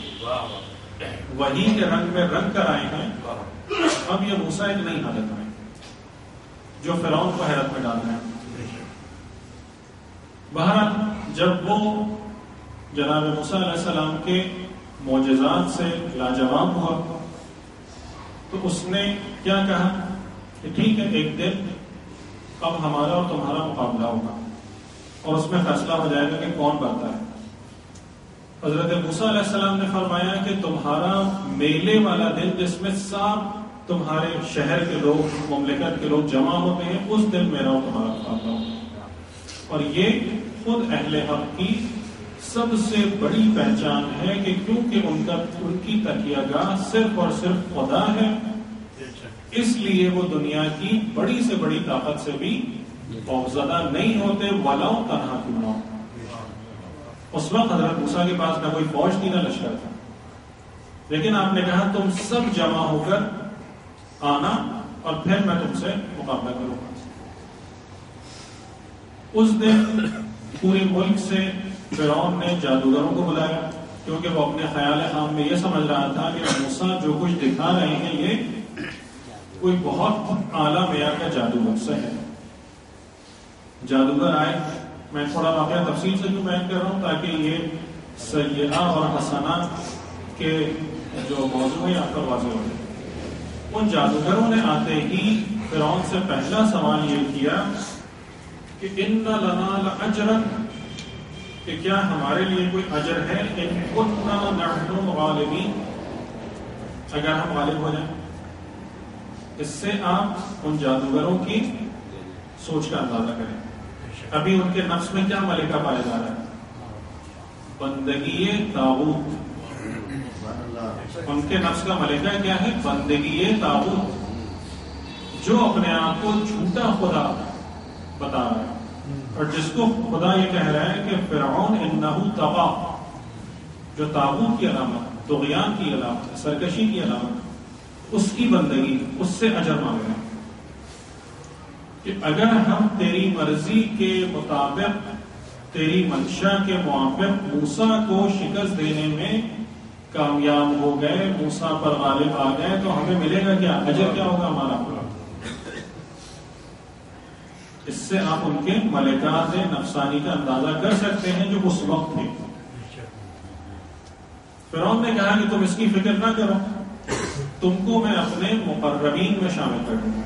وحی کے رنگ میں رنگ کر آئے ہیں، اب یہ موسیٰ ایک نئی حالت میں جو فرعون کو حیرت میں ڈال رہے ہیں. بہرحال جب وہ جناب موسیٰ علیہ السلام کے معجزات سے لاجواب ہوا تو اس نے کیا کہا کہ ٹھیک ہے، ایک دن اب ہمارا اور تمہارا مقابلہ ہوگا اور اس میں فیصلہ ہو جائے گا کہ کون بڑھتا ہے. حضرت موسیٰ علیہ السلام نے فرمایا کہ تمہارا میلے والا دن جس میں سب تمہارے شہر کے لوگ، مملکت کے لوگ جمع ہوتے ہیں، اس دن میرا اور تمہارا مقابلہ ہوگا. اور یہ خود اہل حق کی سب سے بڑی پہچان ہے کہ کیونکہ ان کا ان کی تکیہ گاہ صرف اور صرف خدا ہے، اس لیے وہ دنیا کی بڑی سے بڑی طاقت سے بھی خوفزدہ نہیں ہوتے، وَلَوْ تَنْہَا کیوں نہ ہو. اس وقت حضرت موسیٰ کے پاس نہ کوئی فوج تھی نہ لشکر تھا، لیکن آپ نے کہا تم سب جمع ہو کر آنا اور پھر میں تم سے مقابلہ کروں گا. اس دن پورے ملک سے فرعون نے جادوگروں کو بلایا، کیونکہ وہ اپنے خیال خام میں یہ سمجھ رہا تھا کہ موسیٰ جو کچھ دکھا رہے ہیں یہ کوئی بہت اعلیٰ معیار کا جادوگر سے ہے. جادوگر آئے. میں تھوڑا واقعہ تفصیل سے کیوں بیان کر رہا ہوں تاکہ یہ سیئہ اور حسنہ کے جو موضوع ہے آپ کا واضح ہو جائے. ان جادوگروں نے آتے ہی فرعون سے پہلا سوال یہ کیا کہ ان لنا لاجرا، کہ کیا ہمارے لیے کوئی اجر ہے، ان كنا نحن الغالبین، اگر ہم غالب ہو جائیں. اس سے آپ ان جادوگروں کی سوچ کا اندازہ کریں. ابھی ان کے نفس میں کیا ملکہ پایا جا رہا ہے؟ بندگی طاغوت. ان کے نفس کا ملکہ کیا ہے؟ بندگی طاغوت، جو اپنے آپ کو جھوٹا خدا بتا رہا ہے، اور جس کو خدا یہ کہہ رہا ہے کہ فرعون انہو طغا، جو طاغوت کی علامت، طغیان کی علامت، سرکشی کی علامت، اس کی بندگی، اس سے اجر مانگ رہے ہیں کہ اگر ہم تیری مرضی کے مطابق، تیری منشا کے موافق موسیٰ کو شکست دینے میں کامیاب ہو گئے، موسیٰ پر غالب آ گئے، تو ہمیں ملے گا کیا؟ اجر کیا ہوگا ہمارا؟ اس سے آپ ان کے ملکات نفسانی کا اندازہ کر سکتے ہیں جو اس وقت تھے. فرعون نے کہا کہ تم اس کی فکر نہ کرو، تم کو میں اپنے مقربین میں شامل کر دوں گا.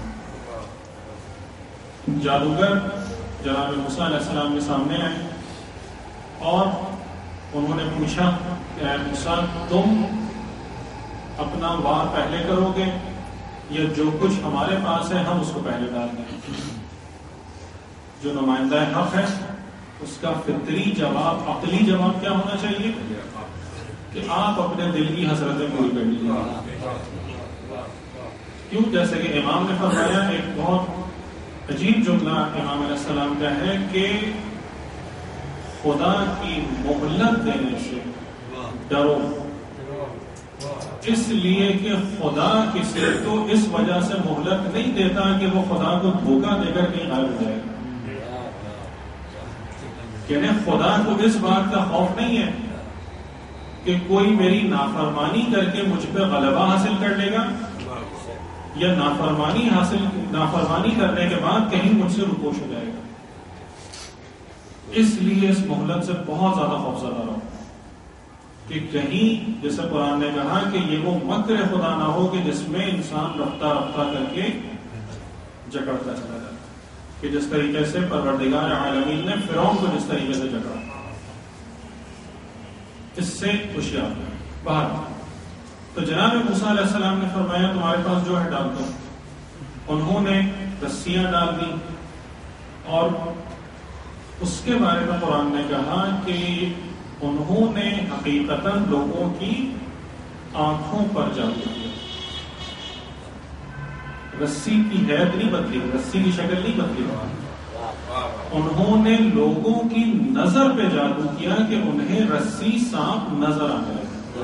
جادوگر جناب موسیٰ علیہ السلام کے سامنے آئے اور انہوں نے پوچھا کہ اے موسیٰ، تم اپنا وار پہلے کرو گے یا جو کچھ ہمارے پاس ہے ہم اس کو پہلے ڈال دیں؟ جو نمائندہ حق ہے اس کا فطری جواب، عقلی جواب کیا ہونا چاہیے کہ آپ اپنے دل کی حسرتیں پوری کر لیجیے. کیوں؟ جیسے کہ امام نے فرمایا، ایک بہت عجیب جملہ امام علیہ السلام کا ہے کہ خدا کی مہلت دینے سے ڈرو، اس لیے کہ خدا کسی کو اس وجہ سے مہلت نہیں دیتا کہ وہ خدا کو دھوکہ دے کر کہیں غائب ہو جائے. یعنی خدا کو اس بات کا خوف نہیں ہے کہ کوئی میری نافرمانی کر کے مجھ پہ غلبہ حاصل کر لے گا، یا نافرمانی حاصل نافرمانی کرنے کے بعد کہیں مجھ سے رکوش ہو جائے گا. اس لیے اس مہلت سے بہت زیادہ خوفزدہ رہو کہ کہیں، جیسے قرآن نے کہا کہ یہ وہ مکر خدا نہ ہو کہ جس میں انسان رفتہ رفتہ کر کے جکڑتا چلا جاتا، کہ جس طریقے سے پروردگار عالمین نے فرعون کو جس طریقے سے جکڑا. اس سے ہوشیار باہر. تو جناب موسیٰ علیہ السلام نے فرمایا تمہارے پاس جو ہے ڈال دو. انہوں نے رسیاں ڈال دی، اور اس کے بارے میں قرآن نے کہا کہ انہوں نے حقیقتاً لوگوں کی آنکھوں پر جادو کیا. رسی کی حیت نہیں بدلی، رسی کی شکل نہیں بدلی، انہوں نے لوگوں کی نظر پہ جادو کیا کہ انہیں رسی سانپ نظر آنے لگا.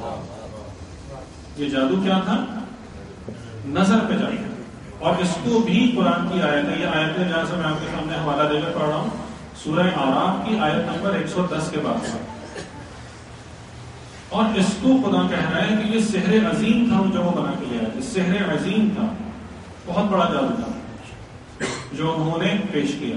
یہ جادو کیا تھا؟ نظر پہ جادو. اور اس کو بھی قرآن کی آیت ہے، یہ آیت ہے جہاں سے میں آپ کے سامنے حوالہ دے کر پڑھ رہا ہوں، سورہ اعراف کی آیت نمبر ایک سو دس کے بعد سے. اور اس کو خدا کہہ رہا ہے کہ یہ سحر عظیم تھا جو وہ بنا کے لے آئے. سحر عظیم تھا، بہت بڑا جادو تھا جو انہوں نے پیش کیا.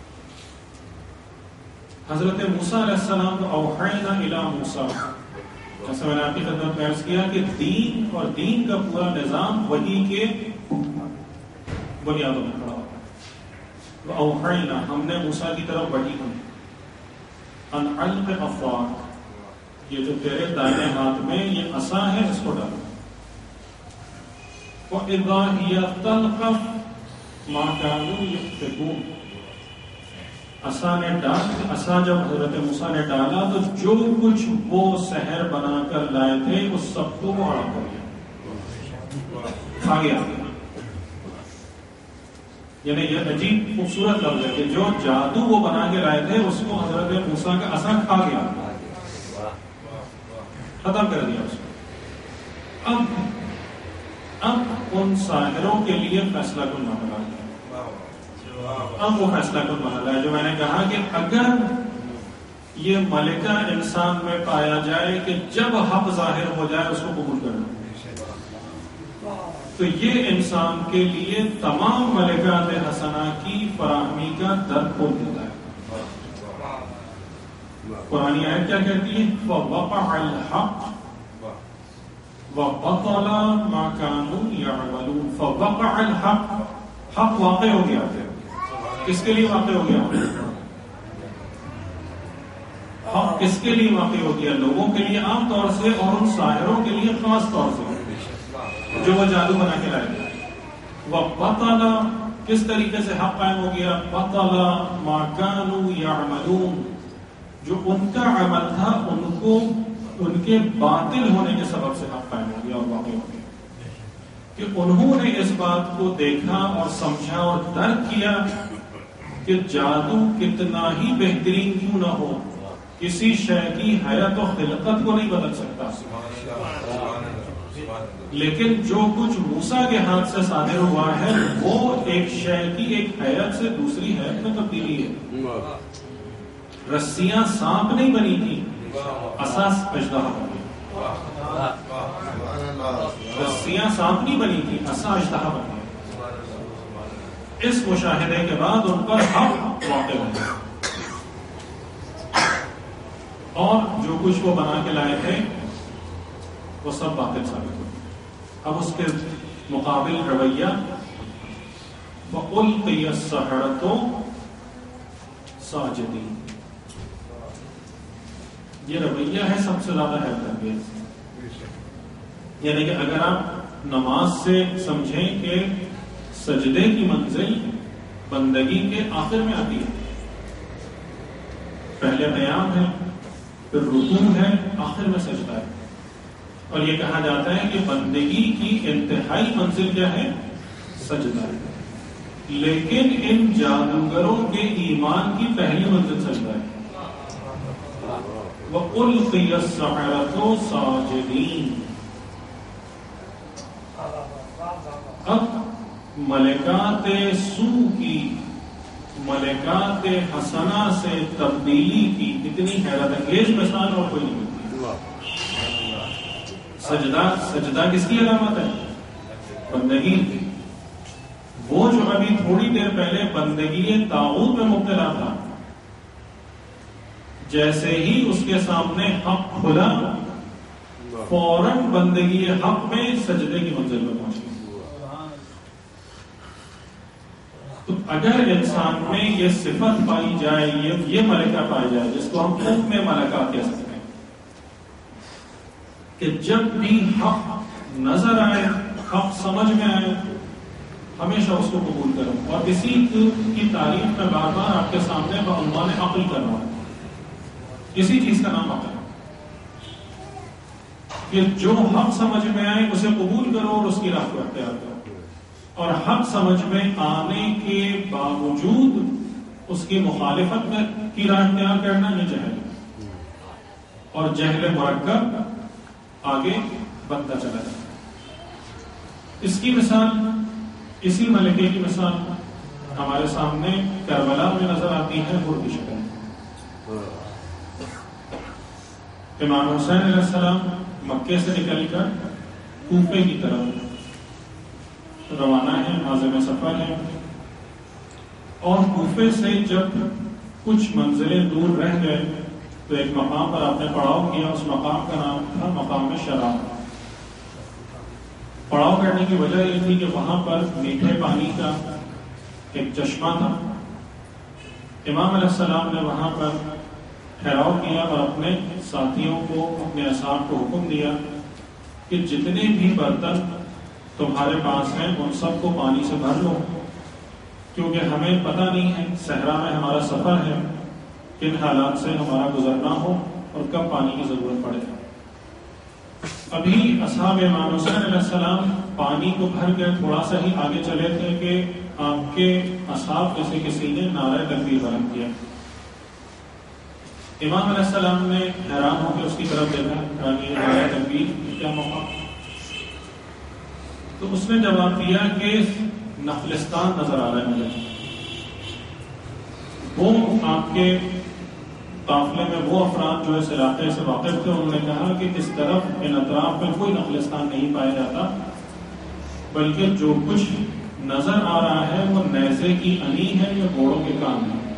حضرت موسیٰ علیہ السلام کو اوحینا الی موسیٰ، جیسے میں نے آپ کی خدمت میں عرض کیا کہ دین اور دین کا پورا نظام وحی کے بنیادوں میں کھڑا ہوتا ہے. تو اوحینا، ہم نے موسیٰ کی طرف وحی کی، ان علق عصاک، یہ جو تیرے دائیں ہاتھ میں یہ عصا ہے اس کو ڈالو. وَإِذَا هِيَ تَلْقَفُ مَا كَانُوا يَأْفِكُونَ، عصا نے ڈال عصا جب حضرت موسیٰ نے ڈالا تو جو کچھ وہ سحر بنا کر لائے تھے اس سب کو وہ اڑا کر گیا، کھا گیا. یعنی یہ عجیب خوبصورت لفظ ہے کہ جو جادو وہ بنا کے لائے تھے اس کو حضرت موسیٰ کا عصا کھا گیا، ختم کر دیا اس کو. اب اب ان ساحروں کے لیے فیصلہ کن مرحلہ ہے. اب وہ فیصلہ کن مرحلہ ہے جو میں نے کہا کہ اگر یہ ملکہ انسان میں پایا جائے کہ جب حق ظاہر ہو جائے اس کو قبول کرنا، تو یہ انسان کے لیے تمام ملکات حسنہ کی فراہمی کا در کھول دیتا ہے. قرآن آیت کیا کہتی ہے؟ وَوَقَعَ الْحَقُّ وَبَطَلَ مَا كَانُوا يَعْمَلُونَ. فَوَقَعَ الْحَقُّ، حق واقع ہو گیا. کس کے لیے واقع ہو گیا؟ حق کس کے لیے واقع ہو گیا؟ لوگوں کے لیے عام طور سے، اور ان ساحروں کے لیے خاص طور سے جو وہ جادو بنا کے لائے گا. وَبَطَلَ، کس طریقے سے حق قائم ہو گیا؟ بَطَلَ مَا كَانُوا يَعْمَلُونَ، جو ان کا عمل تھا ان کو ان کے باطل ہونے کے سبب سے حق قائم ہو گیا اور واقع ہو گیا. کہ انہوں نے اس بات کو دیکھا اور سمجھا اور درک کیا کہ جادو کتنا ہی بہترین کیوں نہ ہو، کسی شے کی حیات و خلقت کو نہیں بدل سکتا، لیکن جو کچھ موسیٰ کے ہاتھ سے صادر ہوا ہے وہ ایک شے کی ایک حیات سے دوسری حیات میں تبدیلی ہے. رسیاں سانپ نہیں بنی تھی، اساس اژدہا بنی. رسیاں سانپ نہیں بنی تھی، اسا اژدہا بنی. اس مشاہدے کے بعد ان پر حق واقع ہوا اور جو کچھ وہ بنا کے لائے تھے وہ سب باطل ثابت ہوئے. اب اس کے مقابل رویہ وَأُلْقِيَ السَّحَرَةُ سَاجِدِينَ، یہ رویہ ہے سب سے زیادہ حیرت انگیز. یعنی کہ اگر آپ نماز سے سمجھیں کہ سجدے کی منزل بندگی کے آخر میں آتی ہے. پہلے قیام ہے، پھر رکوع ہے، آخر میں سجدہ ہے. اور یہ کہا جاتا ہے کہ بندگی کی انتہائی منزل کیا ہے؟ سجدہ ہے. لیکن ان جادوگروں کے ایمان کی پہلی منزل سجدہ ہے. وَأُلْقِيَ السَّحَرَةُ سَاجِدِينَ. اب ملکات سو کی، ملکات حسنہ سے تبدیلی کی اتنی حیرت انگیز مثال اور کوئی نہیں ملتی. سجدہ سجدہ کس کی علامت ہے؟ بندگی. وہ جو ابھی تھوڑی دیر پہلے بندگی طاغوت میں مبتلا تھا، جیسے ہی اس کے سامنے حق کھلا، فوراً بندگی حق میں سجدے کی منزل میں پہنچ گئی. تو اگر انسان میں یہ صفت پائی جائے، یہ یہ ملکہ پائی جائے جس کو ہم حکم میں ملکہ کہہ سکتے ہیں، کہ جب بھی حق نظر آئے، حق سمجھ میں آئے، ہمیشہ اس کو قبول کرو. اور اسی کی تعریف میں بار بار آپ کے سامنے بعنوان عقل کر رہا ہوں. اسی چیز کا نام عقل ہے کہ جو حق سمجھ میں آئے اسے قبول کرو اور اس کی راہ کو اختیار کرو. اور حق سمجھ میں آنے کے باوجود اس کی مخالفت میں کی راہ اختیار کرنا یہ جہل ہے. اور جہل مرکب آگے بڑھتا چلا جاتا ہے. اس کی مثال، اسی ملکے کی مثال ہمارے سامنے کربلا میں نظر آتی ہے حور کی شکل. امام حسین علیہ السلام مکے سے نکل کر کوفے کی طرف روانہ ہے، عازم سفر ہے. اور کوفے سے جب کچھ منزلیں دور رہ گئے تو ایک مقام پر آپ نے پڑاؤ کیا. اس مقام کا نام تھا مقام شراب. پڑاؤ کرنے کی وجہ یہ تھی کہ وہاں پر میٹھے پانی کا ایک چشمہ تھا. امام علیہ السلام نے وہاں پر ٹھہراؤ کیا اور اپنے ساتھیوں کو، اپنے اصحاب کو حکم دیا کہ جتنے بھی برتن تمہارے پاس ہیں ان سب کو پانی سے بھر لو، کیونکہ ہمیں پتہ نہیں ہے صحرا میں ہمارا سفر ہے، کن حالات سے ہمارا گزرنا ہو اور کب پانی کی ضرورت پڑے. ابھی اصحاب امام حسین علیہ السلام پانی کو بھر کے تھوڑا سا ہی آگے چلے تھے کہ آپ کے اصحاب جیسے کسی نے نعرہ تکبیر بلند کیا. امام علیہ السلام نے حیران ہو کے اس کی طرف دیکھا کہ نعرہ تکبیر کیا موقع. تو اس نے جواب دیا کہ نخلستان نظر آ رہا ہے مجھے. وہ آپ کے قافلے میں وہ افراد جو اس علاقے سے واقف تھے، انہوں نے کہا کہ اس طرف ان اطراف میں کوئی نخلستان نہیں پایا جاتا، بلکہ جو کچھ نظر آ رہا ہے وہ نیزے کی انی ہے یا گھوڑوں کے کان ہے.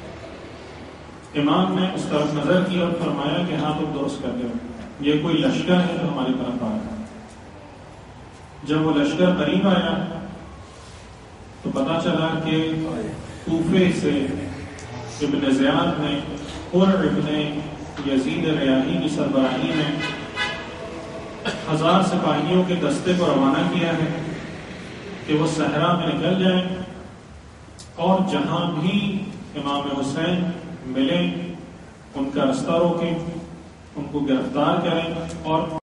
امام نے اس طرف نظر کی اور فرمایا کہ ہاں تم درست کرتے ہو، یہ کوئی لشکر ہے جو ہماری طرف آ رہا ہے. جب وہ لشکر قریب آیا تو پتا چلا کہ کوفے سے ابن زیاد نے اور ابن یزید ریاحی کی سربراہی میں ہزار سپاہیوں کے دستے کو روانہ کیا ہے کہ وہ صحرا میں نکل جائیں اور جہاں بھی امام حسین ملیں ان کا رستہ روکیں، ان کو گرفتار کریں اور